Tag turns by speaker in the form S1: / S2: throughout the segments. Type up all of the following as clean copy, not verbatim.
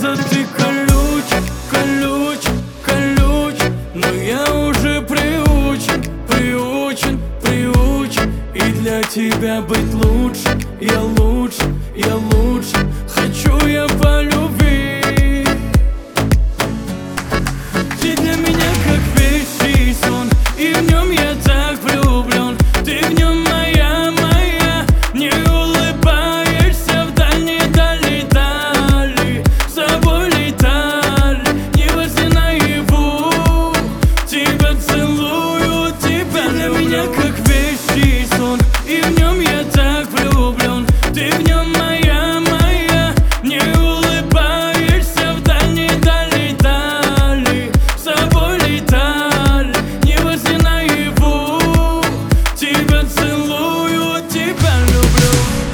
S1: кажется, ты колючий, колючий, колючий, но я уже приучен, приучен, приучен. И для тебя быть лучше, я лучше, я лучше. Хочу я по любви. Ты для меня как вещий сон, и в нем я так влюблен. Ты в нем моя, моя. Не улыбаешься в дальней дали, дали. С тобой летали, не во сне наяву. Тебя целую, тебя для меня как вещий сон, и в нем я так влюблен. Ты в нем моя, моя. Не улыбаешься в дальней дали, дали. С тобой летали, не во сне наяву. Тебя целую, тебя люблю.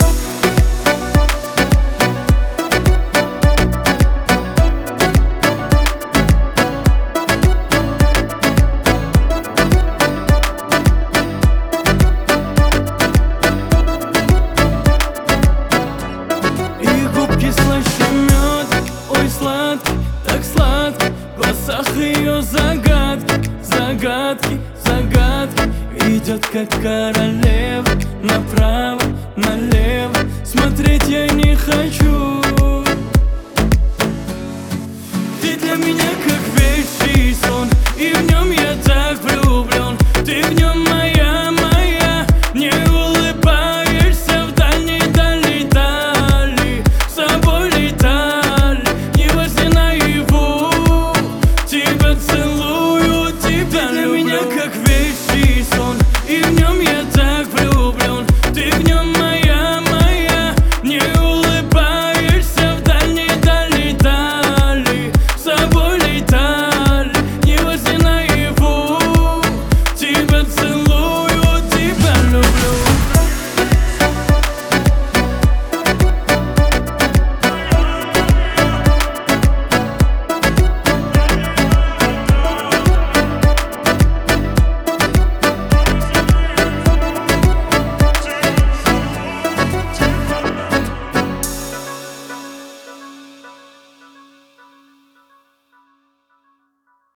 S1: И губки слаще мёда, ой, сладкий, так сладкий. В глазах ее загадки, загадки, загадки. Идет как королева, направо, налево. Смотреть я не хочу. Ты для меня как